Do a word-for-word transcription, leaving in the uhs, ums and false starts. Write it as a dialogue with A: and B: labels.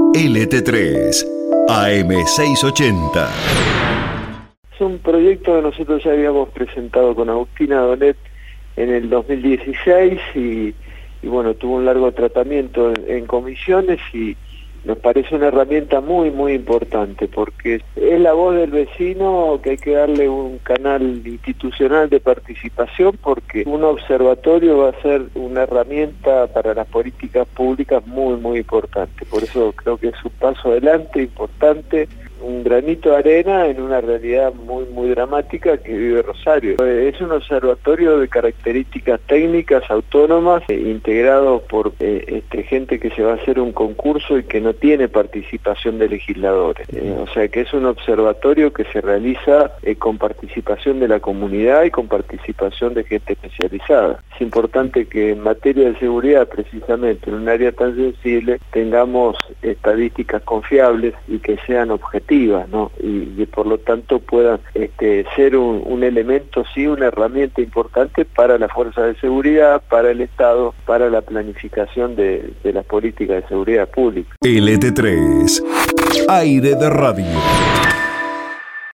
A: L T tres, A M seiscientos ochenta.
B: Es un proyecto que nosotros ya habíamos presentado con Agustina Donet en el dos mil dieciséis y, y bueno, tuvo un largo tratamiento en, en comisiones y nos parece una herramienta muy muy importante porque es la voz del vecino que hay que darle un canal institucional de participación, porque un observatorio va a ser una herramienta para las políticas públicas muy muy importante. Por eso creo que es un paso adelante importante, un granito de arena en una realidad muy muy dramática que vive Rosario. Es un observatorio de características técnicas autónomas, eh, integrado por eh, este, gente que se va a hacer un concurso y que no tiene participación de legisladores. Eh, o sea que es un observatorio que se realiza eh, con participación de la comunidad y con participación de gente especializada. Es importante que en materia de seguridad, precisamente en un área tan sensible, tengamos estadísticas confiables y que sean objetivas, ¿no? Y, y por lo tanto puedan este, ser un, un elemento, sí, una herramienta importante para la fuerza de seguridad, para el Estado, para la planificación de, de las políticas de seguridad pública.
A: L T tres, Aire de Radio.